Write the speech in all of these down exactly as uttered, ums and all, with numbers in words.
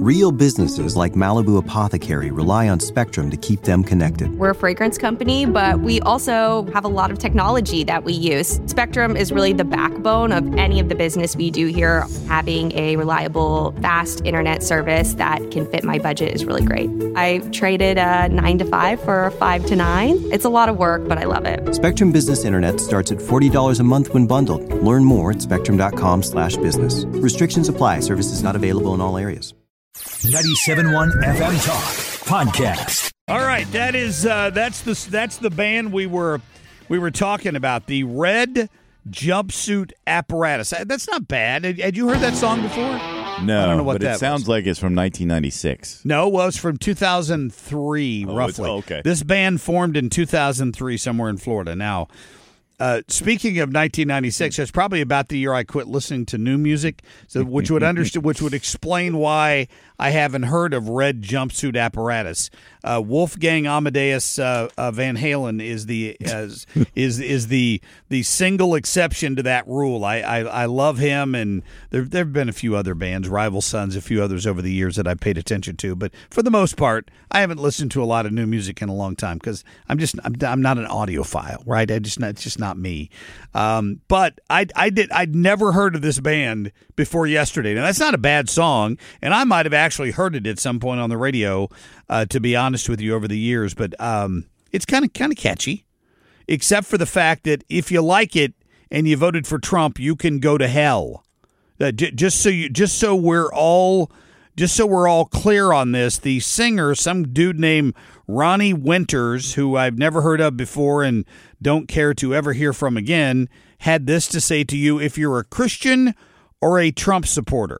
Real businesses like Malibu Apothecary rely on Spectrum to keep them connected. We're a fragrance company, but we also have a lot of technology that we use. Spectrum is really the backbone of any of the business we do here. Having a reliable, fast internet service that can fit my budget is really great. I traded a nine to five for a five to nine. It's a lot of work, but I love it. Spectrum Business Internet starts at forty dollars a month when bundled. Learn more at spectrum.com slash business. Restrictions apply. Services not available in all areas. ninety-seven point one F M Talk Podcast. All right, that is uh, that's the that's the band we were we were talking about, the Red Jumpsuit Apparatus. That's not bad. Had, had you heard that song before? No, I don't know what but that it sounds was. like it's from nineteen ninety-six. No, well, it's from two thousand three, oh, roughly. Oh, okay. This band formed in two thousand three somewhere in Florida. Now, uh, speaking of nineteen ninety-six, that's probably about the year I quit listening to new music, so which would understand, which would explain why I haven't heard of Red Jumpsuit Apparatus. Uh, Wolfgang Amadeus uh, uh, Van Halen is the is is is the the single exception to that rule. I I, I love him, and there there have been a few other bands, Rival Sons, a few others over the years that I've paid attention to, but for the most part, I haven't listened to a lot of new music in a long time because I'm just I'm, I'm not an audiophile, right? I just not it's just not me. Um, but I I did I'd never heard of this band before yesterday. Now that's not a bad song, and I might have actually heard it at some point on the radio. Uh, to be honest with you, over the years, but um, it's kind of kind of catchy, except for the fact that if you like it and you voted for Trump, you can go to hell. Uh, j- just so you, just so we're all, just so we're all clear on this, the singer, some dude named Ronnie Winters, who I've never heard of before and don't care to ever hear from again, had this to say to you: if you're a Christian or a Trump supporter.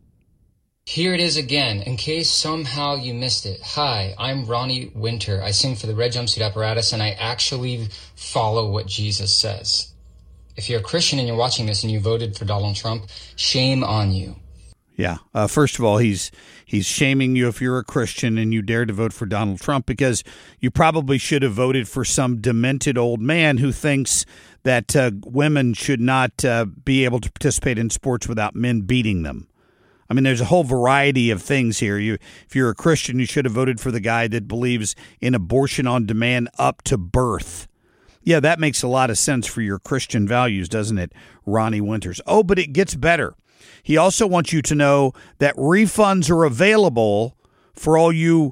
Here it is again, in case somehow you missed it. Hi, I'm Ronnie Winter. I sing for the Red Jumpsuit Apparatus, and I actually follow what Jesus says. If you're a Christian and you're watching this and you voted for Donald Trump, shame on you. Yeah. Uh, first of all, he's he's shaming you if you're a Christian and you dare to vote for Donald Trump, because you probably should have voted for some demented old man who thinks that uh, women should not uh, be able to participate in sports without men beating them. I mean, there's a whole variety of things here. You, if you're a Christian, you should have voted for the guy that believes in abortion on demand up to birth. Yeah, that makes a lot of sense for your Christian values, doesn't it, Ronnie Winters? Oh, but it gets better. He also wants you to know that refunds are available for all you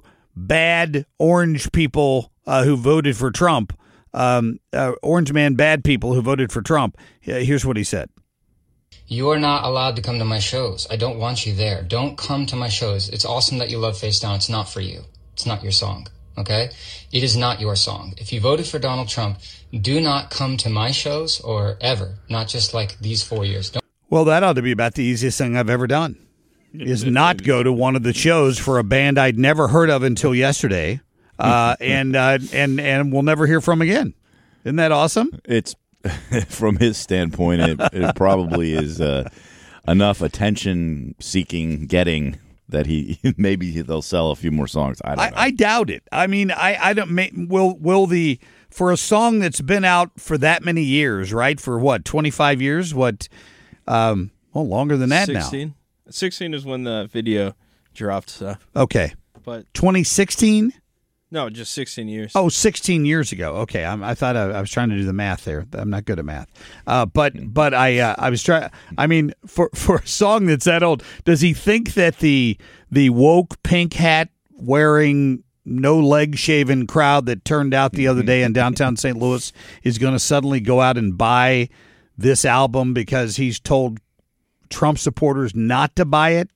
bad orange people uh, who voted for Trump, um, uh, orange man bad people who voted for Trump. Here's what he said. You are not allowed to come to my shows. I don't want you there. Don't come to my shows. It's awesome that you love Face Down. It's not for you. It's not your song, okay? It is not your song. If you voted for Donald Trump, do not come to my shows or ever, not just like these four years. Don't- well, that ought to be about the easiest thing I've ever done, is not go to one of the shows for a band I'd never heard of until yesterday uh, and, uh, and, and we'll never hear from again. Isn't that awesome? It's from his standpoint, it, it probably is uh, enough attention-seeking getting that he maybe they'll sell a few more songs. I don't I, know. I doubt it. I mean, I, I don't. May, will will the for a song that's been out for that many years, right? For what, twenty-five years? What? Um, well, longer than that sixteen. now. sixteen is when the video dropped. So. Okay, but twenty sixteen. No, just sixteen years. Oh, sixteen years ago. Okay, I'm, I thought I, I was trying to do the math there. I'm not good at math. Uh, but but I uh, I was trying. I mean, for for a song that's that old, does he think that the the woke pink hat wearing no leg shaven crowd that turned out the other day in downtown Saint Louis is going to suddenly go out and buy this album because he's told Trump supporters not to buy it?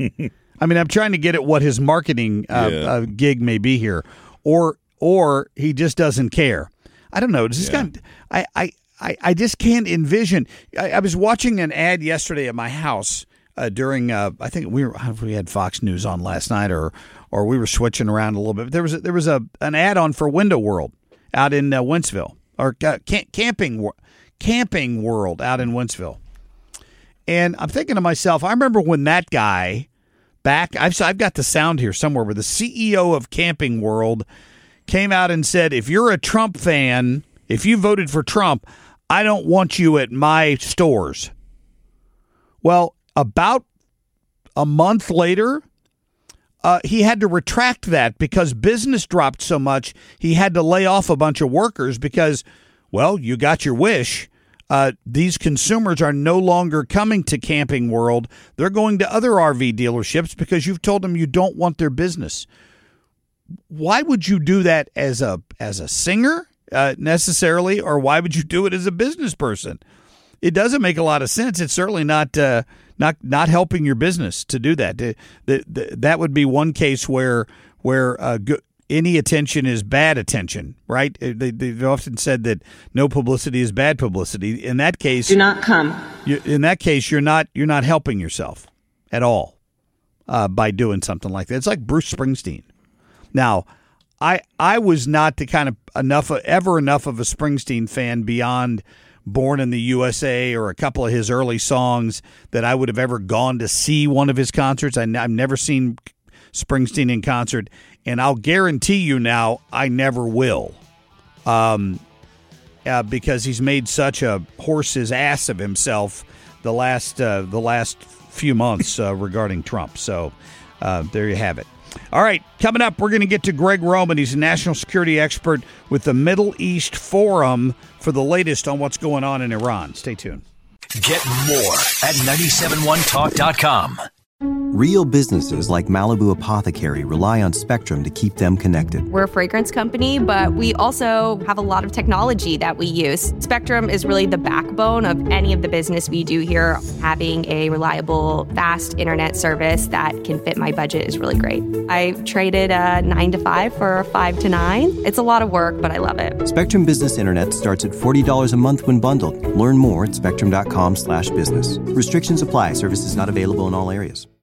I mean, I'm trying to get at what his marketing uh, Yeah. uh, gig may be here. Or or he just doesn't care. I don't know. Does this Yeah. guy, I, I, I, I just can't envision. I, I was watching an ad yesterday at my house uh, during, uh, I think we were we had Fox News on last night, or or we were switching around a little bit. There was a, there was a an ad on for Window World out in uh, Wentzville, or uh, camp, camping Wor- Camping World out in Wentzville. And I'm thinking to myself, I remember when that guy back, I've I've got the sound here somewhere where the C E O of Camping World came out and said, if you're a Trump fan, if you voted for Trump, I don't want you at my stores. Well, about a month later, uh, he had to retract that because business dropped so much. He had to lay off a bunch of workers because, well, you got your wish. Uh, these consumers are no longer coming to Camping World. They're going to other R V dealerships because you've told them you don't want their business. Why would you do that as a as a singer uh, necessarily, or why would you do it as a business person? It doesn't make a lot of sense. It's certainly not uh, not not helping your business to do that. The, the, the, that would be one case where where uh, go, any attention is bad attention, right? They, they've often said that no publicity is bad publicity. In that case, do not come. You, in that case, you're not you're not helping yourself at all uh, by doing something like that. It's like Bruce Springsteen. Now, I I was not the kind of enough ever enough of a Springsteen fan beyond Born in the U S A or a couple of his early songs that I would have ever gone to see one of his concerts. I, I've never seen Springsteen in concert, and I'll guarantee you now I never will, um, uh, because he's made such a horse's ass of himself the last uh, the last few months uh, regarding Trump. So uh, there you have it. All right, coming up, we're going to get to Greg Roman. He's a national security expert with the Middle East Forum for the latest on what's going on in Iran. Stay tuned. Get more at nine seven one talk dot com. Real businesses like Malibu Apothecary rely on Spectrum to keep them connected. We're a fragrance company, but we also have a lot of technology that we use. Spectrum is really the backbone of any of the business we do here. Having a reliable, fast internet service that can fit my budget is really great. I traded a nine to five for a five to nine. It's a lot of work, but I love it. Spectrum Business Internet starts at forty dollars a month when bundled. Learn more at spectrum dot com slash business. Restrictions apply. Services not available in all areas.